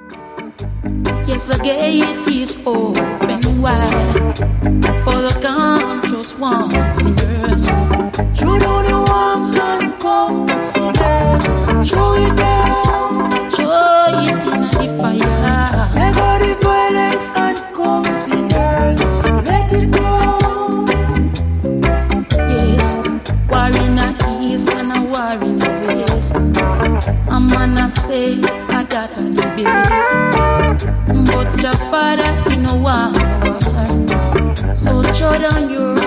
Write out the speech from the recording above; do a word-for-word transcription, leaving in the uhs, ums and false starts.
Yes, the gate is open wide for the conscious ones, sinners. Throw down your arms and come, sinners. Throw it down, throw it in the fire. Never the violence and come, sinners. Let it go. Yes, war in the east and a war in the west. A man a say a that on the base, but your father he no want war. So throw down your